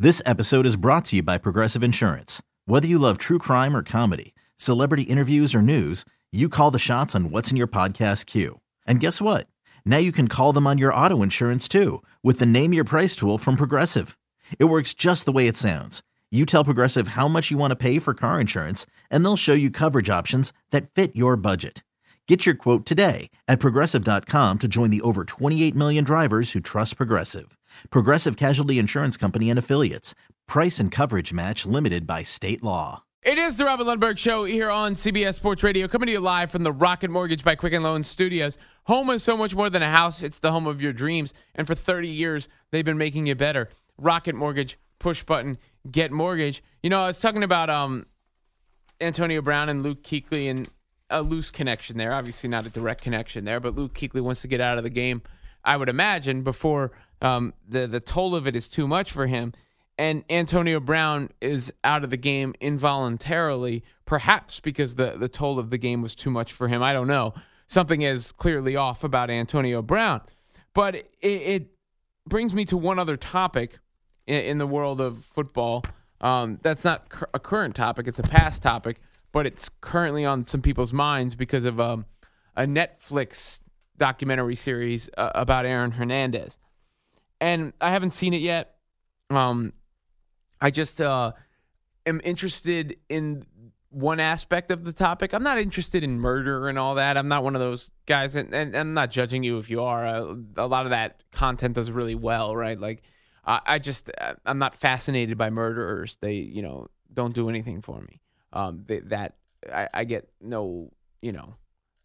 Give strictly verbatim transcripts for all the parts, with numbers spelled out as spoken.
This episode is brought to you by Progressive Insurance. Whether you love true crime or comedy, celebrity interviews or news, you call the shots on what's in your podcast queue. And guess what? Now you can call them on your auto insurance too with the Name Your Price tool from Progressive. It works just the way it sounds. You tell Progressive how much you want to pay for car insurance, and they'll show you coverage options that fit your budget. Get your quote today at Progressive dot com to join the over twenty-eight million drivers who trust Progressive. Progressive Casualty Insurance Company and Affiliates. Price and coverage match limited by state law. It is the Robert Lundberg Show here on C B S Sports Radio, coming to you live from the Rocket Mortgage by Quicken Loans Studios. Home is so much more than a house. It's the home of your dreams. And for thirty years, they've been making it better. Rocket Mortgage, push button, get mortgage. You know, I was talking about um, Antonio Brown and Luke Kuechly and a loose connection there. Obviously not a direct connection there, but Luke Kuechly wants to get out of the game, I would imagine, before um, the, the toll of it is too much for him. And Antonio Brown is out of the game involuntarily, perhaps because the, the toll of the game was too much for him. I don't know. Something is clearly off about Antonio Brown. But it, it brings me to one other topic in, in the world of football. Um, that's not cur- a current topic. It's a past topic, but it's currently on some people's minds because of um, a Netflix documentary series uh, about Aaron Hernandez. And I haven't seen it yet. Um, I just uh, am interested in one aspect of the topic. I'm not interested in murder and all that. I'm not one of those guys, and, and, and I'm not judging you if you are. Uh, a lot of that content does really well, right? Like, uh, I just, I'm not fascinated by murderers. They, you know, don't do anything for me. Um, they, that I, I get no, you know,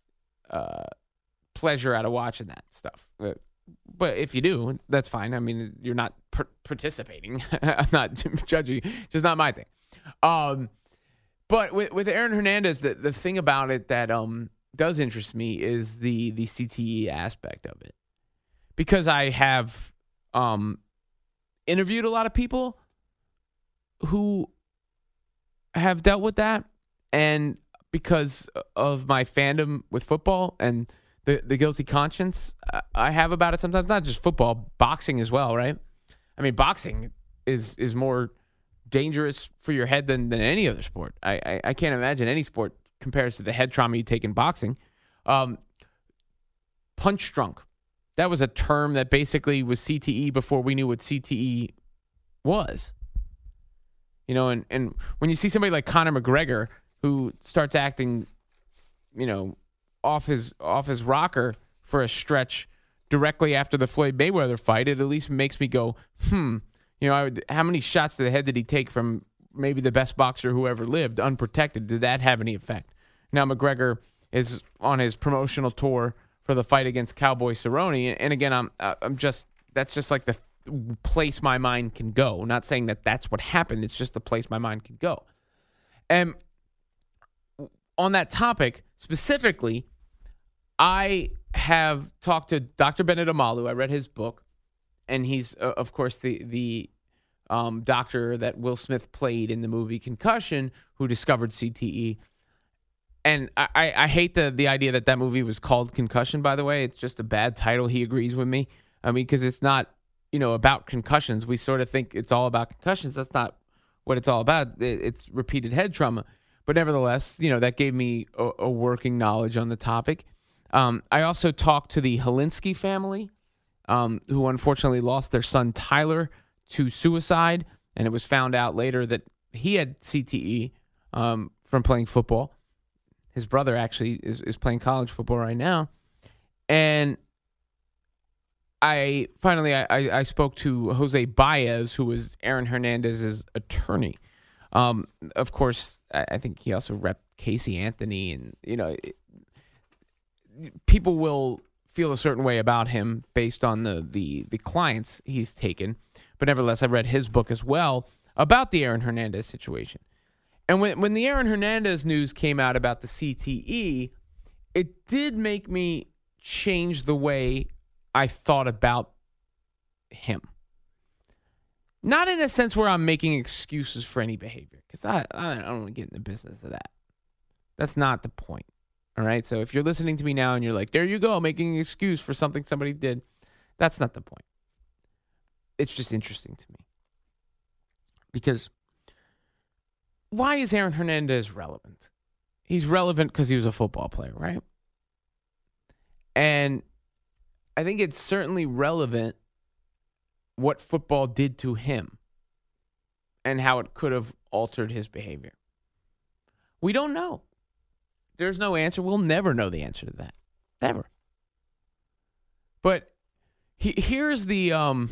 uh, pleasure out of watching that stuff. But, but if you do, that's fine. I mean, you're not per- participating. I'm not judging. Just not my thing. Um, but with, with Aaron Hernandez, the, the thing about it that um does interest me is the the C T E aspect of it, because I have um interviewed a lot of people who have dealt with that, and because of my fandom with football and the, the guilty conscience I have about it sometimes, not just football, boxing as well, right? I mean, boxing is is more dangerous for your head than, than any other sport. I, I, I can't imagine any sport compares to the head trauma you take in boxing. Um, punch drunk. That was a term that basically was C T E before we knew what C T E was. You know, and, and when you see somebody like Conor McGregor who starts acting, you know, off his off his rocker for a stretch directly after the Floyd Mayweather fight, it at least makes me go, hmm, you know, I would, how many shots to the head did he take from maybe the best boxer who ever lived, unprotected? Did that have any effect? Now McGregor is on his promotional tour for the fight against Cowboy Cerrone, and again, I'm I'm just that's just like the place my mind can go. Not saying that that's what happened. It's just the place my mind can go. And on that topic specifically, I have talked to Doctor Bennet Omalu. I read his book, and he's, uh, of course, the the um, doctor that Will Smith played in the movie Concussion, who discovered C T E. And I, I, I hate the, the idea that that movie was called Concussion, by the way. It's just a bad title. He agrees with me. I mean, because it's not, you know, about concussions. We sort of think it's all about concussions. That's not what it's all about. It, it's repeated head trauma. But nevertheless, you know, that gave me a, a working knowledge on the topic. Um, I also talked to the Helinski family, um, who unfortunately lost their son Tyler to suicide, and it was found out later that he had C T E um, from playing football. His brother actually is, is playing college football right now. And I finally I, I spoke to Jose Baez, who was Aaron Hernandez's attorney. Um, of course, I, I think he also repped Casey Anthony, and you know, it, people will feel a certain way about him based on the, the the clients he's taken. But nevertheless, I read his book as well about the Aaron Hernandez situation. And when when the Aaron Hernandez news came out about the C T E, it did make me change the way I thought about him. Not in a sense where I'm making excuses for any behavior, because I, I don't want to get in the business of that. That's not the point. All right? So if you're listening to me now and you're like, there you go, making an excuse for something somebody did, that's not the point. It's just interesting to me. Because why is Aaron Hernandez relevant? He's relevant because he was a football player, right? And I think it's certainly relevant what football did to him and how it could have altered his behavior. We don't know. There's no answer. We'll never know the answer to that. Never. But he, here's the um,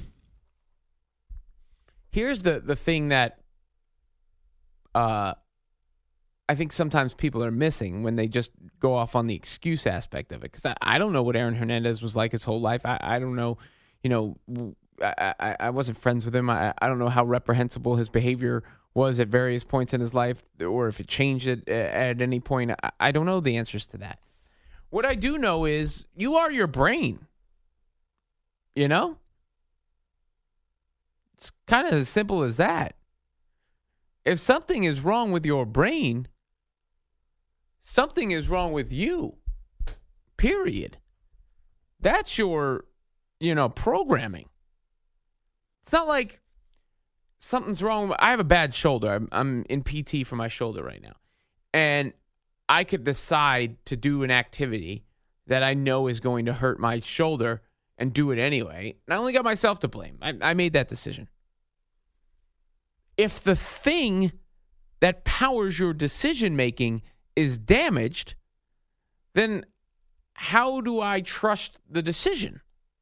here's the, the thing that uh, I think sometimes people are missing when they just go off on the excuse aspect of it. Because I, I don't know what Aaron Hernandez was like his whole life. I, I don't know, you know, I, I, I wasn't friends with him. I, I don't know how reprehensible his behavior was at various points in his life, or if it changed at, at any point. I, I don't know the answers to that. What I do know is you are your brain. You know? It's kind of as simple as that. If something is wrong with your brain, something is wrong with you. Period. That's your, you know, programming. It's not like something's wrong. I have a bad shoulder. I'm, I'm in P T for my shoulder right now. And I could decide to do an activity that I know is going to hurt my shoulder and do it anyway. And I only got myself to blame. I, I made that decision. If the thing that powers your decision-making is damaged, then how do I trust the decision?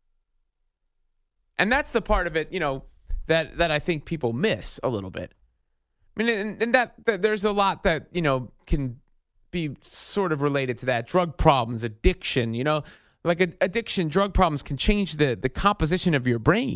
And that's the part of it, you know, that, that I think people miss a little bit. I mean, and, and that, that there's a lot that, you know, can be sort of related to that. Drug problems, addiction, you know, like a, addiction, drug problems can change the, the composition of your brain.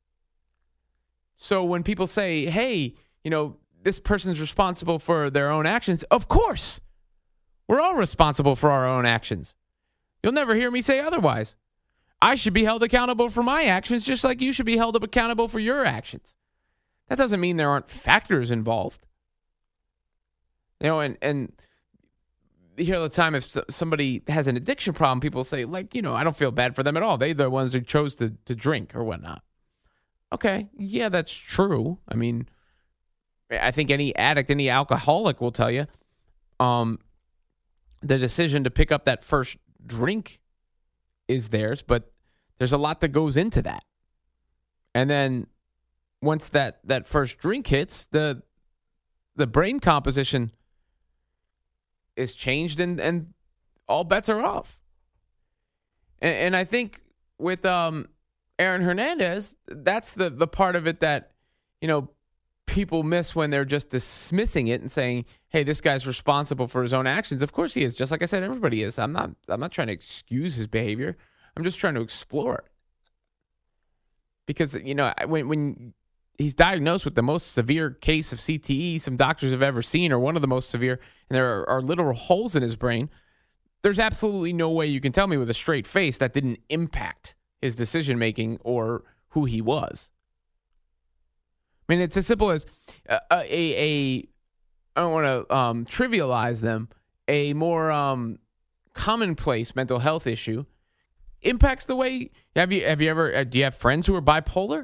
So when people say, hey, you know, this person's responsible for their own actions, of course, we're all responsible for our own actions. You'll never hear me say otherwise. I should be held accountable for my actions just like you should be held accountable for your actions. That doesn't mean there aren't factors involved. You know, and, and you hear all the time if somebody has an addiction problem, people say, like, you know, I don't feel bad for them at all. They're the ones who chose to, to drink or whatnot. Okay, yeah, that's true. I mean, I think any addict, any alcoholic will tell you um, the decision to pick up that first drink is theirs, but there's a lot that goes into that. And then once that, that first drink hits, the the brain composition is changed and, and all bets are off. And, and I think with um, Aaron Hernandez, that's the, the part of it that, you know, people miss when they're just dismissing it and saying, hey, this guy's responsible for his own actions. Of course he is. Just like I said, everybody is. I'm not I'm not trying to excuse his behavior. I'm just trying to explore it. Because, you know, when when he's diagnosed with the most severe case of C T E some doctors have ever seen, or one of the most severe, and there are, are literal holes in his brain, there's absolutely no way you can tell me with a straight face that didn't impact his decision-making or who he was. I mean, it's as simple as a, a, a I don't want to um, trivialize them, a more um, commonplace mental health issue impacts the way, have you, have you ever, uh, do you have friends who are bipolar?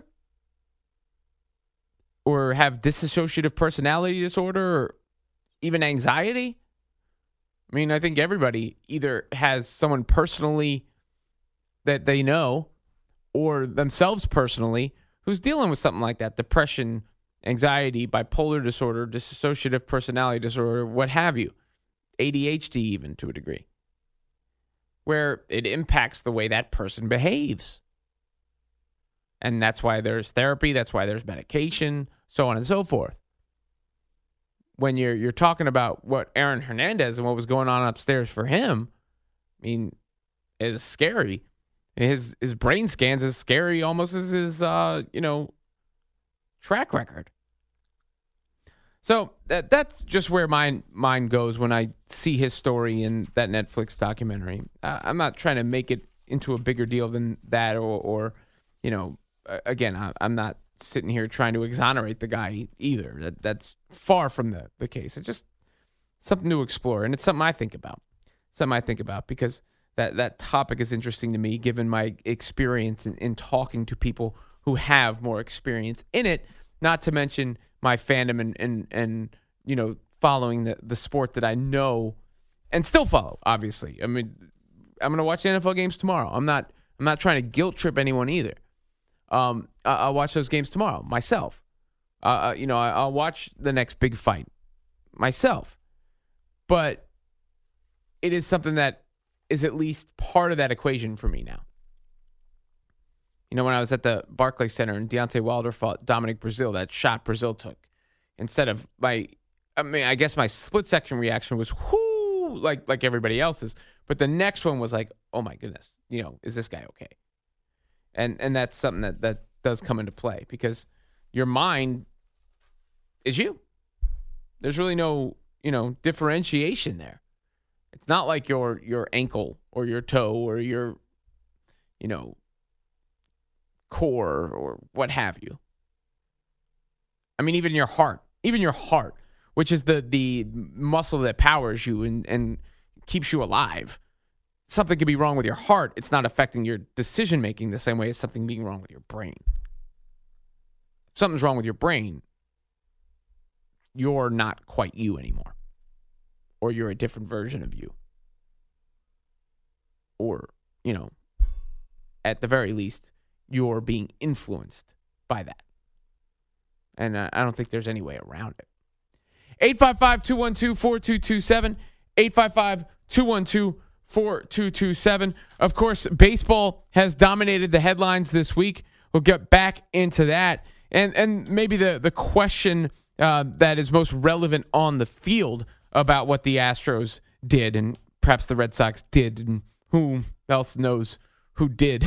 Or have dissociative personality disorder, or even anxiety? I mean, I think everybody either has someone personally that they know, or themselves personally, who's dealing with something like that. Depression, anxiety, bipolar disorder, dissociative personality disorder, what have you. A D H D even to a degree. Where it impacts the way that person behaves. And that's why there's therapy, that's why there's medication, so on and so forth. When you're you're talking about what Aaron Hernandez and what was going on upstairs for him, I mean, it's scary. His his brain scans as scary almost as his uh, you know, track record. So that that's just where my mind goes when I see his story in that Netflix documentary. Uh, I'm not trying to make it into a bigger deal than that, or, or you know, again, I, I'm not sitting here trying to exonerate the guy either. That that's far from the, the case. It's just something to explore, and it's something I think about. Something I think about because that, that topic is interesting to me, given my experience in, in talking to people who have more experience in it, not to mention my fandom and and and you know following the the sport that I know and still follow. Obviously, I mean, I'm going to watch the N F L games tomorrow. I'm not I'm not trying to guilt trip anyone either. Um, I, I'll watch those games tomorrow myself. Uh, you know, I, I'll watch the next big fight myself. But it is something that is at least part of that equation for me now. You know, when I was at the Barclays Center and Deontay Wilder fought Dominic Breazeale, that shot Breazeale took, instead of my, I mean, I guess my split second reaction was whoo, like like everybody else's. But the next one was like, oh my goodness, you know, is this guy okay? And and that's something that, that does come into play because your mind is you. There's really no, you know, differentiation there. It's not like your your ankle or your toe or your, you know, core or what have you. I mean, even your heart, even your heart, which is the the muscle that powers you and, and keeps you alive. Something could be wrong with your heart. It's not affecting your decision making the same way as something being wrong with your brain. If something's wrong with your brain, you're not quite you anymore. Or you're a different version of you. Or, you know, at the very least, you're being influenced by that. And uh, I don't think there's any way around it. eight five five, two one two, four two two seven. eight five five, two one two, four two two seven. Of course, baseball has dominated the headlines this week. We'll get back into that. And and maybe the, the question uh, that is most relevant on the field about what the Astros did and perhaps the Red Sox did and who else knows who did.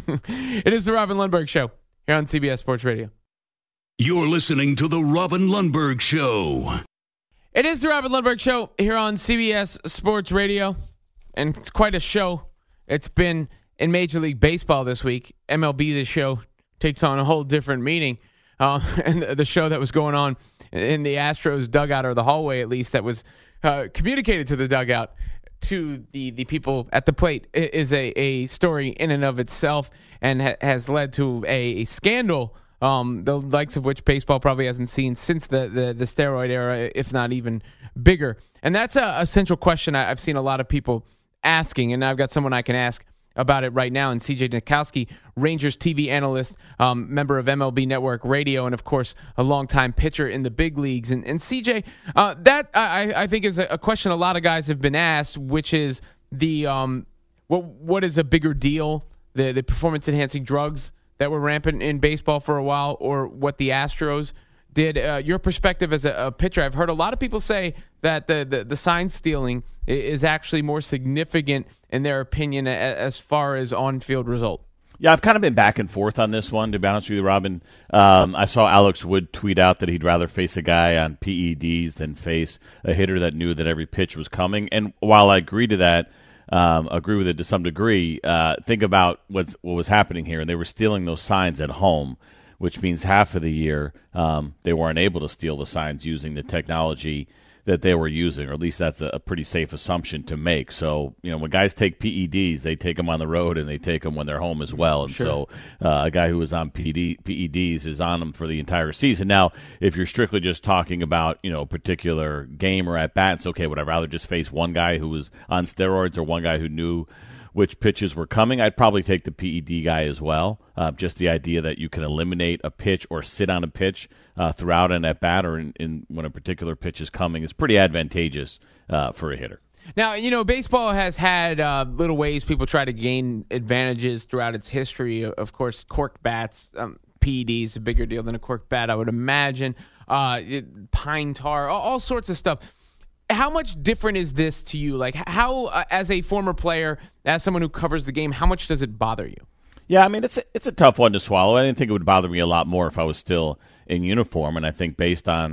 It is the Robin Lundberg Show here on C B S Sports Radio. You're listening to the Robin Lundberg Show. It is the Robin Lundberg Show here on C B S Sports Radio, and it's quite a show. It's been in Major League Baseball this week. M L B, the show, takes on a whole different meaning. Uh, and the show that was going on in the Astros dugout, or the hallway at least, that was uh, communicated to the dugout to the, the people at the plate is a, a story in and of itself and ha- has led to a, a scandal, um, the likes of which baseball probably hasn't seen since the, the, the steroid era, if not even bigger. And that's a, a central question I, I've seen a lot of people asking, and I've got someone I can ask about it right now, and C J Nitkowski, Rangers T V analyst, um, member of M L B Network Radio, and of course a longtime pitcher in the big leagues. And, and C J, uh, that I, I think is a question a lot of guys have been asked, which is the um, what what is a bigger deal, the the performance enhancing drugs that were rampant in baseball for a while, or what the Astros did? Uh, your perspective as a, a pitcher, I've heard a lot of people say that the, the, the sign stealing is actually more significant in their opinion as far as on-field result. Yeah, I've kind of been back and forth on this one, to be honest with you, Robin. Um, I saw Alex Wood tweet out that he'd rather face a guy on P E Ds than face a hitter that knew that every pitch was coming. And while I agree to that, um, agree with it to some degree, uh, think about what's, what was happening here. And they were stealing those signs at home, which means half of the year um, they weren't able to steal the signs using the technology that they were using, or at least that's a, a pretty safe assumption to make. So, you know, when guys take P E Ds, they take them on the road and they take them when they're home as well. And Sure. so uh, a guy who was on P E D, P E Ds is on them for the entire season. Now, if you're strictly just talking about, you know, a particular game or at bat, it's okay. Would I rather just face one guy who was on steroids or one guy who knew which pitches were coming? I'd probably take the P E D guy as well. Uh, just the idea that you can eliminate a pitch or sit on a pitch uh, throughout an at bat, or in, in when a particular pitch is coming, is pretty advantageous uh, for a hitter. Now, you know, baseball has had uh, little ways people try to gain advantages throughout its history. Of course, corked bats, um, P E D is a bigger deal than a corked bat, I would imagine. Uh, it, pine tar, all, all sorts of stuff. How much different is this to you? Like, how, uh, as a former player, as someone who covers the game, how much does it bother you? Yeah, I mean, it's a, it's a tough one to swallow. I didn't think it would bother me a lot more if I was still in uniform, and I think based on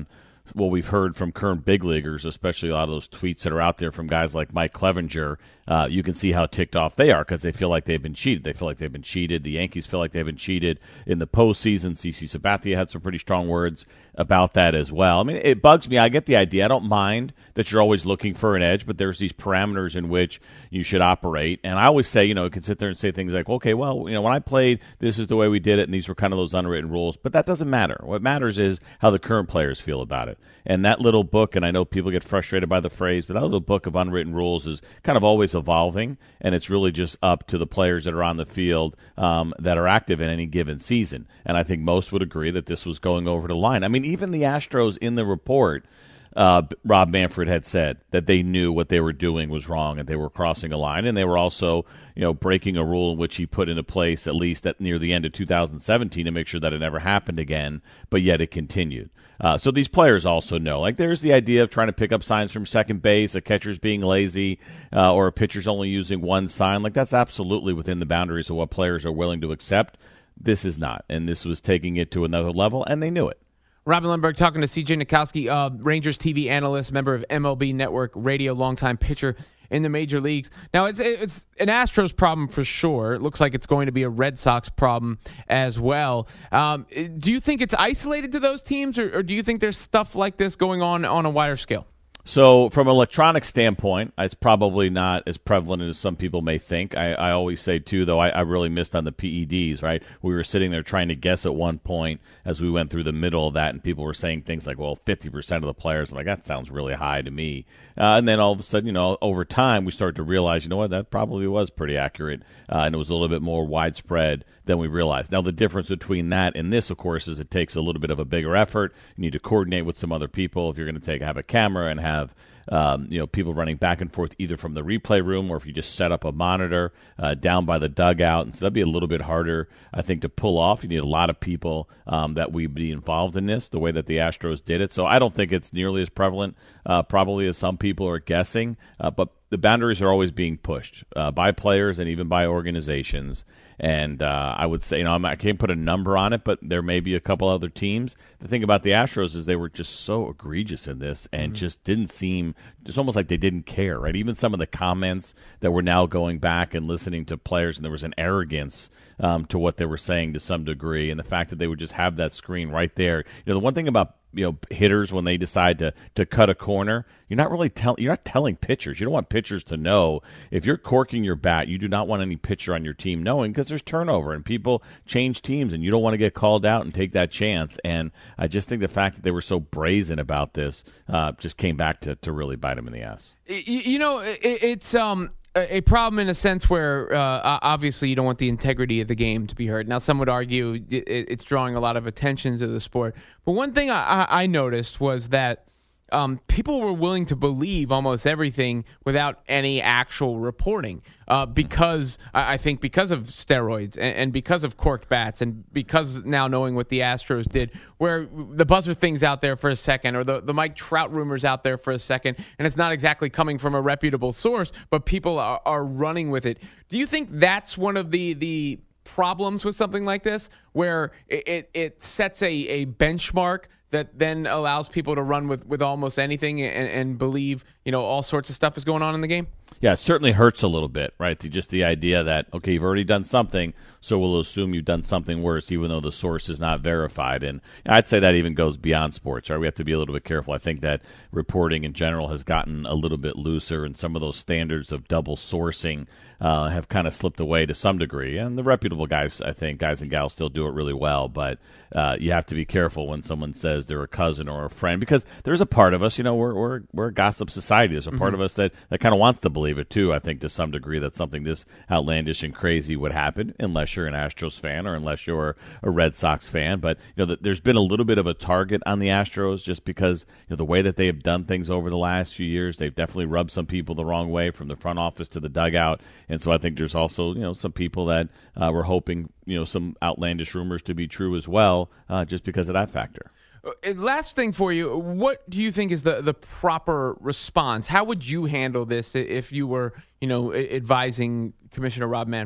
what we've heard from current big leaguers, especially a lot of those tweets that are out there from guys like Mike Clevenger, uh, you can see how ticked off they are because they feel like they've been cheated. They feel like they've been cheated. The Yankees feel like they've been cheated in the postseason. C C Sabathia had some pretty strong words about that as well. I mean, it bugs me. I get the idea. I don't mind that you're always looking for an edge, but there's these parameters in which you should operate. And I always say, you know, you can sit there and say things like, okay, well, you know, when I played, this is the way we did it, and these were kind of those unwritten rules. But that doesn't matter. What matters is how the current players feel about it. And that little book, and I know people get frustrated by the phrase, but that little book of unwritten rules is kind of always evolving, and it's really just up to the players that are on the field um, that are active in any given season. And I think most would agree that this was going over the line. I mean, even the Astros in the report, uh, Rob Manfred had said that they knew what they were doing was wrong and they were crossing a line, and they were also, you know, breaking a rule in which he put into place at least at near the end of two thousand seventeen to make sure that it never happened again, but yet it continued. Uh, so these players also know. Like, there's the idea of trying to pick up signs from second base, a catcher's being lazy, uh, or a pitcher's only using one sign. Like, that's absolutely within the boundaries of what players are willing to accept. This is not, and this was taking it to another level, and they knew it. Robin Lundberg talking to C J Nitkowski, uh, Rangers T V analyst, member of M L B Network Radio, longtime pitcher in the major leagues. Now, it's it's an Astros problem for sure. It looks like it's going to be a Red Sox problem as well. Um, do you think it's isolated to those teams, or, or do you think there's stuff like this going on on a wider scale? So from an electronic standpoint, it's probably not as prevalent as some people may think. I, I always say, too, though, I, I really missed on the P E Ds, right? We were sitting there trying to guess at one point as we went through the middle of that, and people were saying things like, well, fifty percent of the players. I'm like, that sounds really high to me. Uh, and then all of a sudden, you know, over time, we started to realize, you know what, that probably was pretty accurate, uh, and it was a little bit more widespread than we realized. Now, the difference between that and this, of course, is it takes a little bit of a bigger effort. You need to coordinate with some other people if you're going to take have a camera and have Um, you know, people running back and forth either from the replay room or if you just set up a monitor uh, down by the dugout. And so that'd be a little bit harder, I think, to pull off. You need a lot of people um, that would be involved in this, the way that the Astros did it. So I don't think it's nearly as prevalent, uh, probably as some people are guessing. Uh, but the boundaries are always being pushed uh, by players and even by organizations. And uh, I would say, you know, I'm, I can't put a number on it, but there may be a couple other teams. The thing about the Astros is they were just so egregious in this and mm-hmm. just didn't seem, it's almost like they didn't care, right? Even some of the comments that we're now going back and listening to players, and there was an arrogance um, to what they were saying to some degree, and the fact that they would just have that screen right there. You know, the one thing about you know hitters when they decide to to cut a corner, you're not really telling you're not telling pitchers. You don't want pitchers to know if you're corking your bat. You do not want any pitcher on your team knowing, because there's turnover and people change teams, and you don't want to get called out and take that chance. And I just think the fact that they were so brazen about this uh, just came back to to really bite them in the ass. You, you know, it, it's um. a problem in a sense where uh, obviously you don't want the integrity of the game to be hurt. Now, some would argue it's drawing a lot of attention to the sport. But one thing I, I noticed was that um, people were willing to believe almost everything without any actual reporting uh, because I think because of steroids and, and because of corked bats and because now knowing what the Astros did, where the buzzer thing's out there for a second or the, the Mike Trout rumor's out there for a second, and it's not exactly coming from a reputable source, but people are, are running with it. Do you think that's one of the the problems with something like this, where it, it, it sets a, a benchmark that then allows people to run with, with almost anything and, and believe, you know, all sorts of stuff is going on in the game? Yeah, it certainly hurts a little bit, right? To just the idea that, okay, you've already done something, so we'll assume you've done something worse, even though the source is not verified. And I'd say that even goes beyond sports, right? We have to be a little bit careful. I think that reporting in general has gotten a little bit looser, and some of those standards of double sourcing uh, have kind of slipped away to some degree. And the reputable guys, I think, guys and gals still do it really well. But uh, you have to be careful when someone says they're a cousin or a friend, because there's a part of us, you know, we're we're, we're a gossip society. There's a part mm-hmm. of us that, that kind of wants to believe it too, I think, to some degree, that something this outlandish and crazy would happen, unless you're an Astros fan or unless you're a Red Sox fan. But you know, there's been a little bit of a target on the Astros just because, you know, the way that they have done things over the last few years, they've definitely rubbed some people the wrong way, from the front office to the dugout. And so I think there's also, you know, some people that uh, were hoping, you know, some outlandish rumors to be true as well, uh, just because of that factor. Last thing for you, what do you think is the, the proper response? How would you handle this if you were, you know, advising Commissioner Rob Manfred?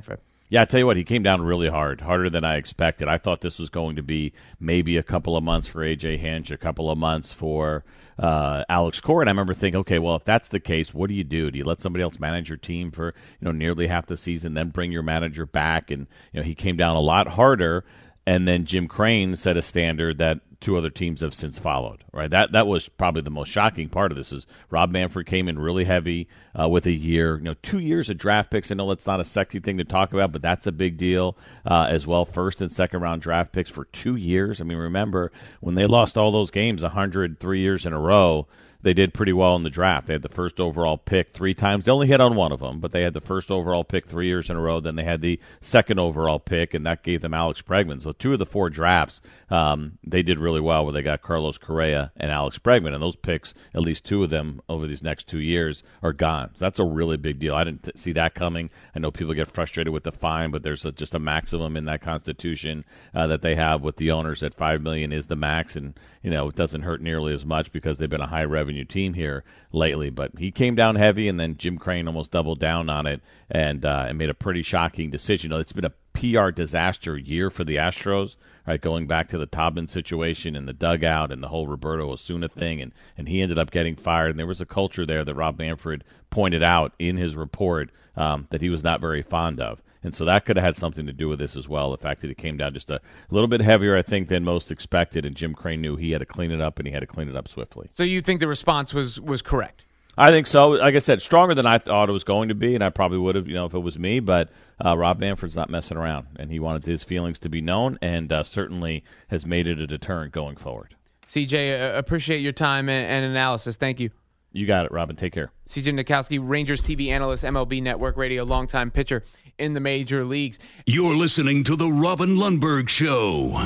Yeah, I tell you what, he came down really hard, harder than I expected. I thought this was going to be maybe a couple of months for A J Hinch, a couple of months for uh, Alex Cora. And I remember thinking, okay, well, if that's the case, what do you do? Do you let somebody else manage your team for you know nearly half the season, then bring your manager back? And you know he came down a lot harder. And then Jim Crane set a standard that two other teams have since followed. Right, that that was probably the most shocking part of this. Is Rob Manfred came in really heavy uh, with a year, you know, two years of draft picks. I know it's not a sexy thing to talk about, but that's a big deal uh, as well. First and second round draft picks for two years. I mean, remember when they lost all those games, one hundred three years in a row. They did pretty well in the draft. They had the first overall pick three times. They only hit on one of them, but they had the first overall pick three years in a row. Then they had the second overall pick, and that gave them Alex Bregman. So two of the four drafts, um, they did really well where they got Carlos Correa and Alex Bregman. And those picks, at least two of them over these next two years, are gone. So that's a really big deal. I didn't t- see that coming. I know people get frustrated with the fine, but there's a, just a maximum in that constitution uh, that they have with the owners that five million dollars is the max. And, you know, it doesn't hurt nearly as much because they've been a high revenue team here lately, but he came down heavy, and then Jim Crane almost doubled down on it and uh, and made a pretty shocking decision. You know, it's been a P R disaster year for the Astros, right? Going back to the Taubman situation and the dugout and the whole Roberto Osuna thing, and and he ended up getting fired. And there was a culture there that Rob Manfred pointed out in his report um, that he was not very fond of. And so that could have had something to do with this as well, the fact that it came down just a little bit heavier, I think, than most expected, and Jim Crane knew he had to clean it up, and he had to clean it up swiftly. So you think the response was was correct? I think so. Like I said, stronger than I thought it was going to be, and I probably would have, you know, if it was me. But uh, Rob Manfred's not messing around, and he wanted his feelings to be known, and uh, certainly has made it a deterrent going forward. C J, uh, appreciate your time and, and analysis. Thank you. You got it, Robin. Take care. C J Nitkowski, Rangers T V analyst, M L B Network Radio, longtime pitcher in the major leagues. You're listening to the Robin Lundberg Show.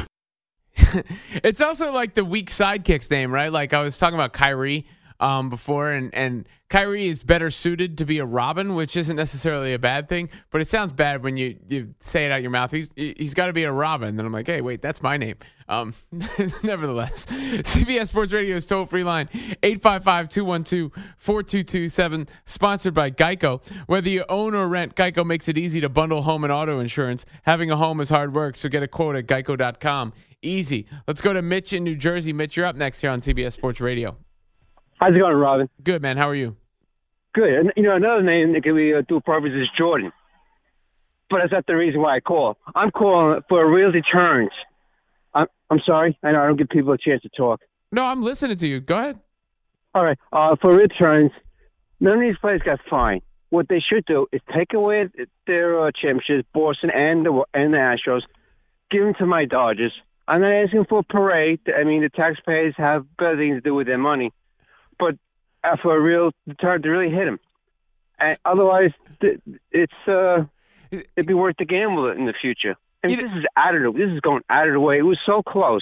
It's also like the weak sidekick's name, right? Like I was talking about Kyrie um, before, and, and Kyrie is better suited to be a Robin, which isn't necessarily a bad thing, but it sounds bad when you, you say it out your mouth. He's he's got to be a Robin. And then I'm like, hey, wait, that's my name. Um, nevertheless, C B S Sports Radio's toll-free line, eight five five, two one two, four two two seven, sponsored by Geico. Whether you own or rent, Geico makes it easy to bundle home and auto insurance. Having a home is hard work, so get a quote at geico dot com. Easy. Let's go to Mitch in New Jersey. Mitch, you're up next here on C B S Sports Radio. How's it going, Robin? Good, man. How are you? Good. And, you know, another name that can be uh, dual purpose is Jordan. But that's not the reason why I call. I'm calling for a real deterrence. I'm, I'm sorry. I know I don't give people a chance to talk. No, I'm listening to you. Go ahead. All right. Uh, for real deterrence, none of these players got fined. What they should do is take away their uh, championships, Boston and the, and the Astros, give them to my Dodgers. I'm not asking for a parade. I mean, the taxpayers have better things to do with their money. But for a real deterrent to really hit him. And otherwise, it's uh, it'd be worth the gamble in the future. I mean, this is out of the this is going out of the way. It was so close.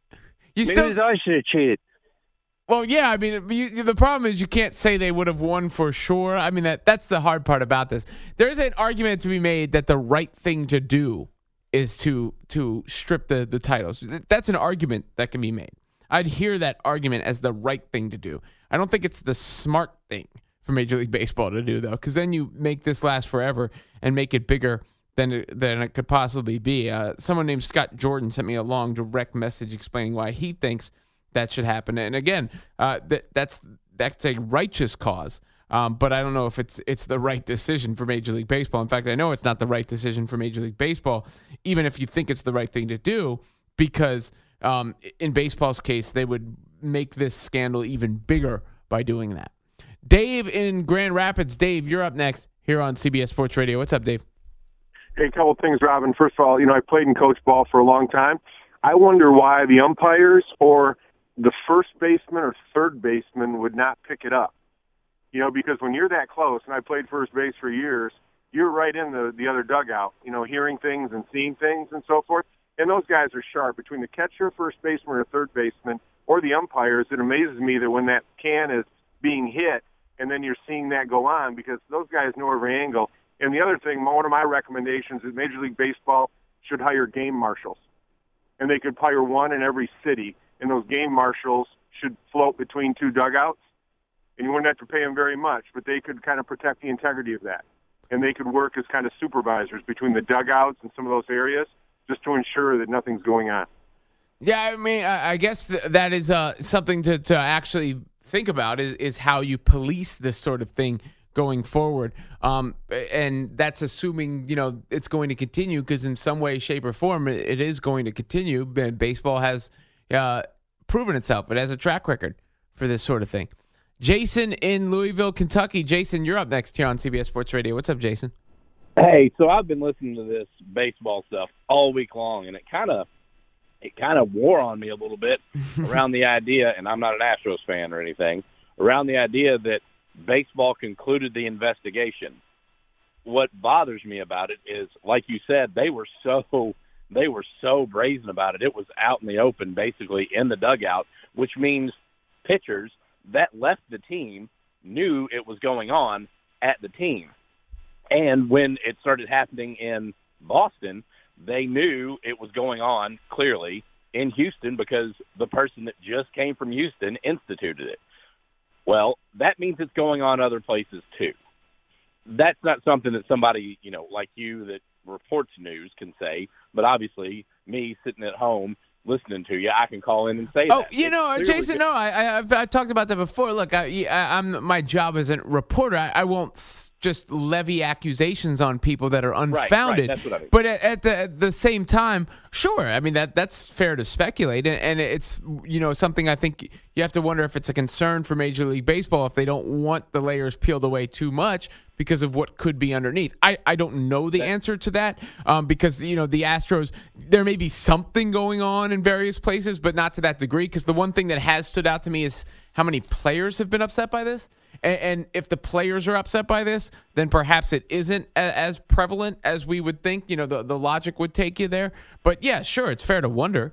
You Maybe still, the Dodgers should have cheated. Well, yeah, I mean, you, the problem is you can't say they would have won for sure. I mean, that that's the hard part about this. There's an argument to be made that the right thing to do is to to strip the, the titles. That's an argument that can be made. I'd hear that argument as the right thing to do. I don't think it's the smart thing for Major League Baseball to do, though, because then you make this last forever and make it bigger than it, than it could possibly be. Uh, someone named Scott Jordan sent me a long, direct message explaining why he thinks that should happen. And again, uh, that, that's that's a righteous cause, um, but I don't know if it's it's the right decision for Major League Baseball. In fact, I know it's not the right decision for Major League Baseball, even if you think it's the right thing to do, because um, in baseball's case, they would make this scandal even bigger by doing that. Dave in Grand Rapids. Dave, you're up next here on C B S Sports Radio. What's up, Dave? Hey, a couple of things, Robin. First of all, you know, I played and coached ball for a long time. I wonder why the umpires or the first baseman or third baseman would not pick it up. You know, because when you're that close, and I played first base for years, you're right in the, the other dugout, you know, hearing things and seeing things and so forth. And those guys are sharp. Between the catcher, first baseman, or third baseman, or the umpires, it amazes me that when that can is being hit and then you're seeing that go on, because those guys know every angle. And the other thing, one of my recommendations is Major League Baseball should hire game marshals. And they could hire one in every city, and those game marshals should float between two dugouts. And you wouldn't have to pay them very much, but they could kind of protect the integrity of that. and they could work as kind of supervisors between the dugouts and some of those areas just to ensure that nothing's going on. Yeah, I mean, I, I guess th- that is uh, something to, to actually think about is, is how you police this sort of thing going forward. Um, and that's assuming, you know, it's going to continue because in some way, shape, or form, it, it is going to continue. Baseball has uh, proven itself. It has a track record for this sort of thing. Jason in Louisville, Kentucky. Jason, you're up next here on C B S Sports Radio. What's up, Jason? Hey, so I've been listening to this baseball stuff all week long, and it kind of it kind of wore on me a little bit around the idea, and I'm not an Astros fan or anything, around the idea that baseball concluded the investigation. What bothers me about it is, like you said, they were so they were so brazen about it. It was out in the open, basically in the dugout, which means pitchers that left the team knew it was going on at the team. And when it started happening in Boston, they knew it was going on clearly in Houston because the person that just came from Houston instituted it. Well, that means it's going on other places too. That's not something that somebody, you know, like you that reports news can say, but obviously me sitting at home listening to you, I can call in and say oh, that. you know, Jason, good. no, I, I, I've I talked about that before. Look, I, I, I'm my job as a reporter. I, I won't s- just levy accusations on people that are unfounded. Right, right, that's what I mean. But at, at the at the same time, sure, I mean that that's fair to speculate, and, and it's you know something I think you have to wonder if it's a concern for Major League Baseball if they don't want the layers peeled away too much because of what could be underneath. I, I don't know the answer to that um, because, you know, the Astros, there may be something going on in various places, but not to that degree because the one thing that has stood out to me is how many players have been upset by this. And, and if the players are upset by this, then perhaps it isn't a, as prevalent as we would think. You know, the, the logic would take you there. But, yeah, sure, it's fair to wonder.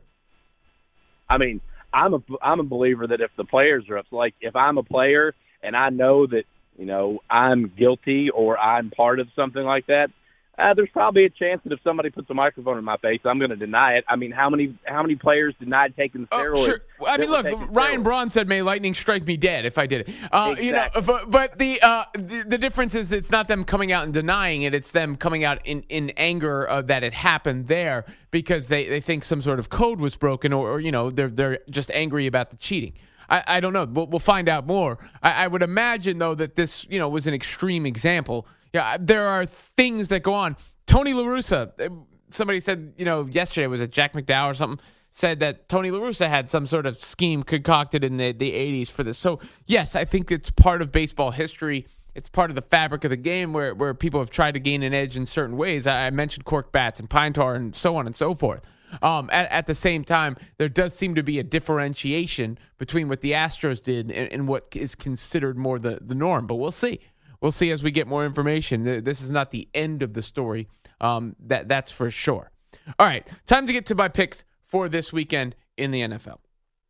I mean, I'm a, I'm a believer that if the players are upset, like if I'm a player and I know that, you know, I'm guilty or I'm part of something like that, uh, there's probably a chance that if somebody puts a microphone in my face, I'm going to deny it. I mean, how many how many players denied taking steroids? Oh, sure. I mean, look, Ryan Braun said, "May lightning strike me dead if I did it." Uh, exactly. You know, but, but the, uh, the the difference is that it's not them coming out and denying it; it's them coming out in in anger uh, that it happened there because they, they think some sort of code was broken, or, or you know, they're they're just angry about the cheating. I, I don't know. We'll, we'll find out more. I, I would imagine, though, that this, you know, was an extreme example. Yeah, there are things that go on. Tony La Russa, somebody said, you know, yesterday, was it Jack McDowell or something, said that Tony La Russa had some sort of scheme concocted in the, the eighties for this. So, yes, I think it's part of baseball history. It's part of the fabric of the game where, where people have tried to gain an edge in certain ways. I, I mentioned cork bats and pine tar and so on and so forth. Um, at, at the same time, there does seem to be a differentiation between what the Astros did and, and what is considered more the, the norm. But we'll see. We'll see as we get more information. This is not the end of the story. Um, that that's for sure. All right, time to get to my picks for this weekend in the N F L.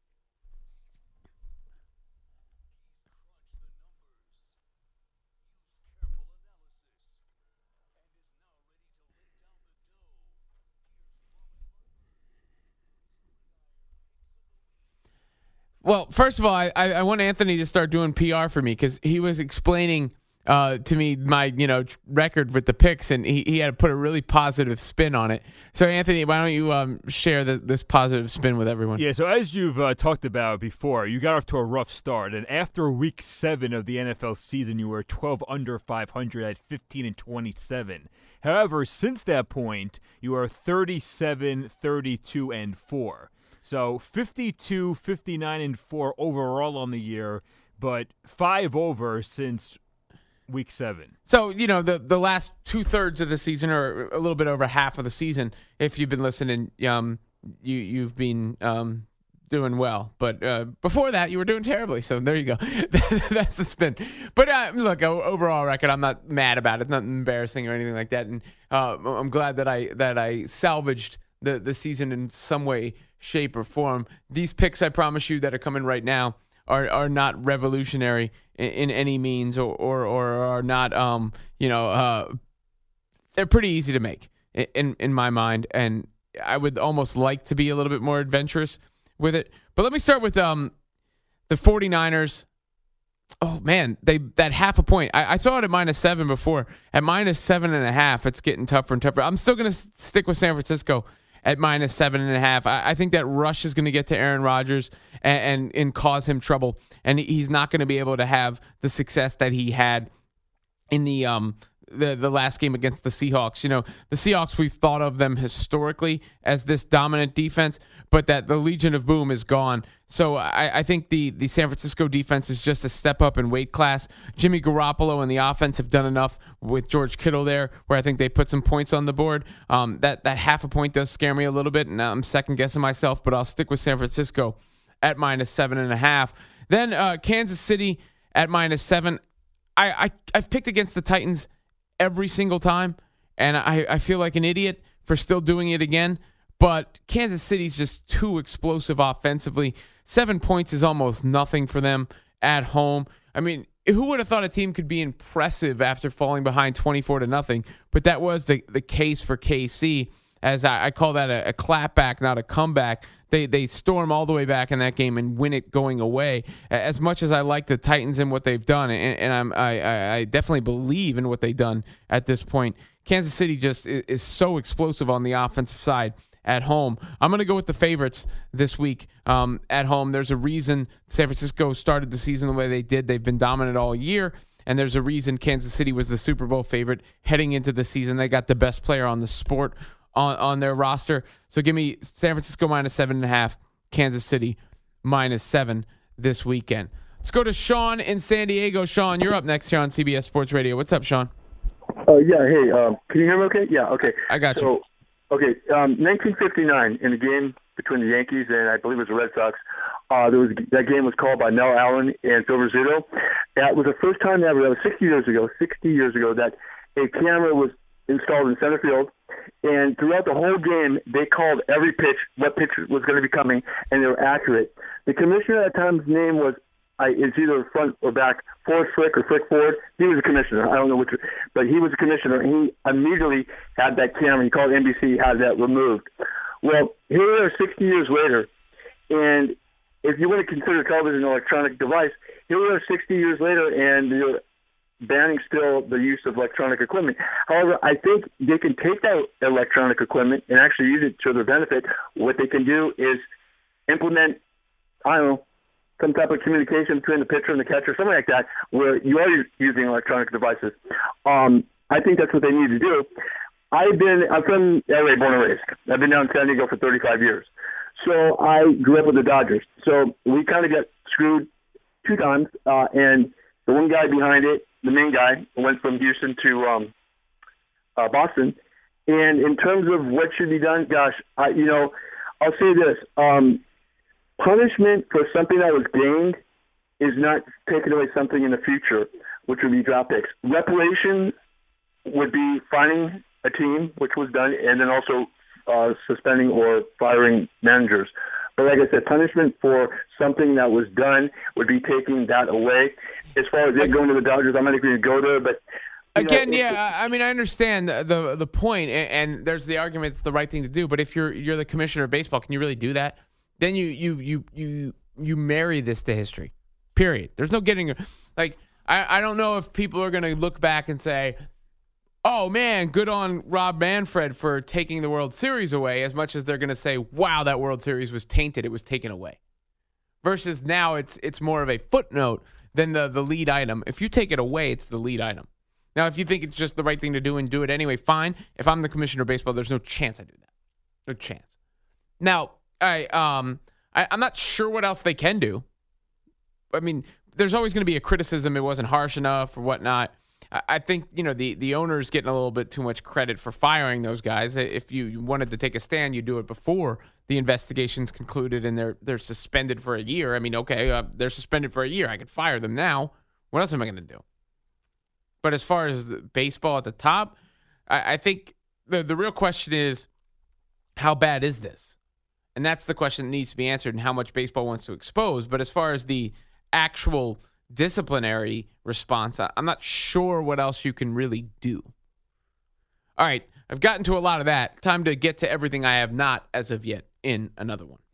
Well, first of all, I, I want Anthony to start doing P R for me because he was explaining uh, to me my you know record with the picks, and he, he had to put a really positive spin on it. So, Anthony, why don't you um, share the, this positive spin with everyone? Yeah, so as you've uh, talked about before, you got off to a rough start, and after week seven of the N F L season, you were twelve under five hundred at fifteen and twenty-seven. However, since that point, you are thirty-seven, thirty-two, and four. So fifty-two, fifty-nine, and four overall on the year, but five over since week seven. So, you know, the, the last two-thirds of the season, or a little bit over half of the season, if you've been listening, um, you, you've been um, doing well. But uh, before that, you were doing terribly. So there you go. That's the spin. But uh, look, overall record, I'm not mad about it. It's not embarrassing or anything like that. And uh, I'm glad that I that I salvaged the, the season in some way, shape, or form. These picks, I promise you, that are coming right now are are not revolutionary in, in any means, or, or or are not um you know uh they're pretty easy to make in in my mind, and I would almost like to be a little bit more adventurous with it. But let me start with um the 49ers Oh man, they that half a point. I, I saw it at minus seven before. At minus seven and a half, it's getting tougher and tougher. I'm still going to s- stick with San Francisco at minus seven and a half. I, I think that rush is going to get to Aaron Rodgers and, and and cause him trouble, and he's not going to be able to have the success that he had in the um the the last game against the Seahawks. You know, the Seahawks, we've thought of them historically as this dominant defense, but that the Legion of Boom is gone. So I, I think the, the San Francisco defense is just a step up in weight class. Jimmy Garoppolo and the offense have done enough with George Kittle there, where I think they put some points on the board. Um, that, that half a point does scare me a little bit, and I'm second-guessing myself, but I'll stick with San Francisco at minus seven and a half. Then uh, Kansas City at minus seven. I, I, I've picked against the Titans every single time, and I, I feel like an idiot for still doing it again. But Kansas City's just too explosive offensively. Seven points is almost nothing for them at home. I mean, who would have thought a team could be impressive after falling behind twenty-four to nothing? But that was the, the case for K C, as I, I call that a, a clapback, not a comeback. They they storm all the way back in that game and win it going away. As much as I like the Titans and what they've done, and, and I'm, I, I definitely believe in what they've done at this point, Kansas City just is, is so explosive on the offensive side at home. I'm going to go with the favorites this week um, at home. There's a reason San Francisco started the season the way they did. They've been dominant all year, and there's a reason Kansas City was the Super Bowl favorite heading into the season. They got the best player on the sport on, on their roster. So give me San Francisco minus seven and a half, Kansas City minus seven this weekend. Let's go to Sean in San Diego. Sean, you're up next here on C B S Sports Radio. What's up, Sean? Oh, uh, yeah. Hey, um, can you hear me okay? Yeah, okay. I got so, you. Okay, um, nineteen fifty-nine, in the game between the Yankees and I believe it was the Red Sox, uh, there was that game was called by Mel Allen and Phil Rizzuto. That was the first time ever, that was sixty years ago, sixty years ago, that a camera was installed in center field, and throughout the whole game, they called every pitch, what pitch was going to be coming, and they were accurate. The commissioner at the time's name was, I, it's either front or back, Forrest Frick or Frick Ford. He was a commissioner. I don't know which, but he was a commissioner. And he immediately had that camera. He called N B C, had that removed. Well, here we are sixty years later, and if you want to consider television an electronic device, here we are sixty years later, and you're banning still the use of electronic equipment. However, I think they can take that electronic equipment and actually use it to their benefit. What they can do is implement, I don't know, some type of communication between the pitcher and the catcher, something like that, where you are using electronic devices. Um, I think that's what they need to do. I've been, I'm from L A, born and raised. I've been down in San Diego for thirty-five years. So I grew up with the Dodgers. So we kind of got screwed two times, uh, and the one guy behind it, the main guy, went from Houston to um, uh, Boston. And in terms of what should be done, gosh, I, you know, I'll say this. Um, punishment for something that was gained is not taking away something in the future, which would be draft picks. Reparation would be finding a team, which was done, and then also uh, suspending or firing managers. But like I said, punishment for something that was done would be taking that away. As far as it going to the Dodgers, I'm not going to go there, but Again, know, yeah, I mean, I understand the the, the point, and, and there's the argument it's the right thing to do. But if you're you're the commissioner of baseball, can you really do that? Then you you you you you marry this to history. Period. There's no getting like I, I don't know if people are going to look back and say, "Oh man, good on Rob Manfred for taking the World Series away," as much as they're going to say, "Wow, that World Series was tainted. It was taken away." Versus now, it's it's more of a footnote than the the lead item. If you take it away, it's the lead item. Now, if you think it's just the right thing to do and do it anyway, fine. If I'm the commissioner of baseball, there's no chance I do that. No chance. Now, I um I, I'm not sure what else they can do. I mean, there's always going to be a criticism it wasn't harsh enough or whatnot. I, I think, you know, the, the owner's getting a little bit too much credit for firing those guys. If you, you wanted to take a stand, you do it before the investigation's concluded and they're they're suspended for a year. I mean, okay, uh, they're suspended for a year. I could fire them now. What else am I going to do? But as far as the baseball at the top, I, I think the the real question is, how bad is this? And that's the question that needs to be answered and how much baseball wants to expose. But as far as the actual disciplinary response, I, I'm not sure what else you can really do. All right, I've gotten to a lot of that. Time to get to everything I have not as of yet in another one.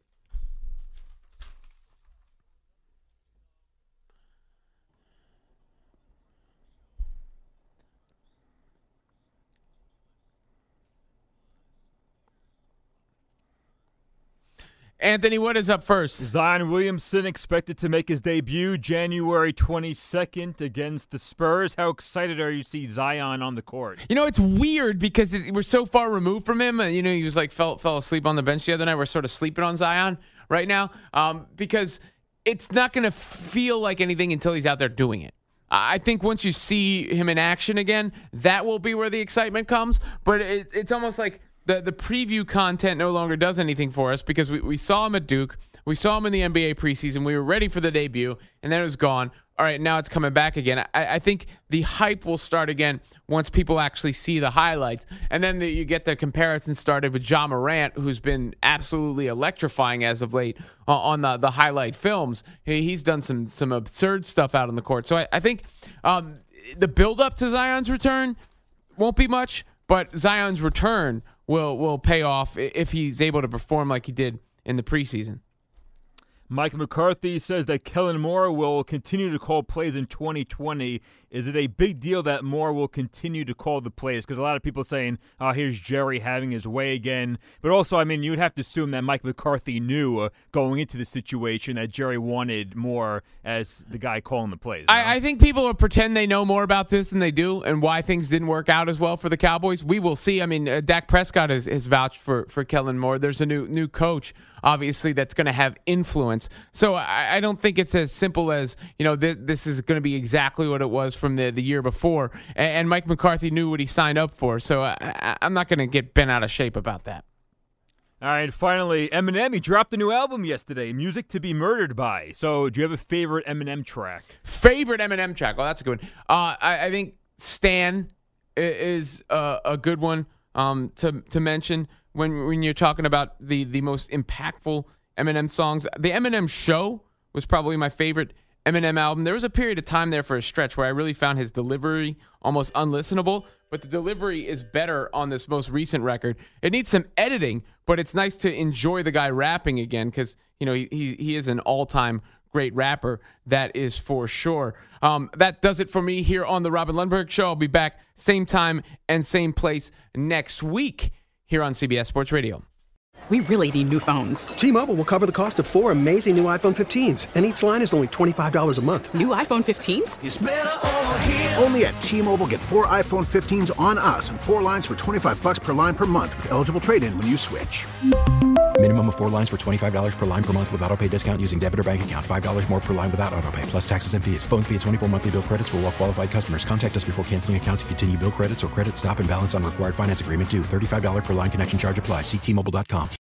Anthony, what is up first? Zion Williamson expected to make his debut January twenty-second against the Spurs. How excited are you to see Zion on the court? You know, it's weird because it, we're so far removed from him. You know, he was like fell, fell asleep on the bench the other night. We're sort of sleeping on Zion right now um, because it's not going to feel like anything until he's out there doing it. I think once you see him in action again, that will be where the excitement comes. But it, it's almost like The the preview content no longer does anything for us because we, we saw him at Duke. We saw him in the N B A preseason. We were ready for the debut, and then it was gone. All right, now it's coming back again. I, I think the hype will start again once people actually see the highlights. And then the, you get the comparison started with Ja Morant, who's been absolutely electrifying as of late uh, on the, the highlight films. He, he's done some some absurd stuff out on the court. So I, I think um, the build-up to Zion's return won't be much, but Zion's return will will pay off if he's able to perform like he did in the preseason. Mike McCarthy says that Kellen Moore will continue to call plays in twenty twenty. Is it a big deal that Moore will continue to call the plays? Because a lot of people saying, oh, here's Jerry having his way again. But also, I mean, you would have to assume that Mike McCarthy knew uh, going into the situation that Jerry wanted Moore as the guy calling the plays. No? I, I think people will pretend they know more about this than they do and why things didn't work out as well for the Cowboys. We will see. I mean, uh, Dak Prescott has, has vouched for, for Kellen Moore. There's a new new coach, obviously, that's going to have influence. So I, I don't think it's as simple as, you know, th- this is going to be exactly what it was from the, the year before. And, and Mike McCarthy knew what he signed up for. So I, I, I'm not going to get bent out of shape about that. All right, finally, Eminem, he dropped a new album yesterday, Music to Be Murdered By. So do you have a favorite Eminem track? Favorite Eminem track? Well, that's a good one. Uh, I, I think Stan is a, a good one um, to to mention when when you're talking about the, the most impactful Eminem songs. The Eminem Show was probably my favorite Eminem album. There was a period of time there for a stretch where I really found his delivery almost unlistenable, but the delivery is better on this most recent record. It needs some editing, but it's nice to enjoy the guy rapping again because, you know, he, he he is an all-time great rapper, that is for sure. Um, that does it for me here on the Robin Lundberg Show. I'll be back same time and same place next week here on C B S Sports Radio. We really need new phones. T-Mobile will cover the cost of four amazing new iPhone fifteens, and each line is only twenty-five dollars a month. New iPhone fifteens? It's better over here. Only at T-Mobile, get four iPhone fifteens on us and four lines for twenty-five dollars per line per month with eligible trade-in when you switch. Minimum of four lines for twenty-five dollars per line per month with autopay discount using debit or bank account. five dollars more per line without autopay, plus taxes and fees. Phone fee at twenty-four monthly bill credits for well-qualified customers. Contact us before canceling account to continue bill credits or credit stop and balance on required finance agreement due. thirty-five dollars per line connection charge applies. See T Mobile dot com.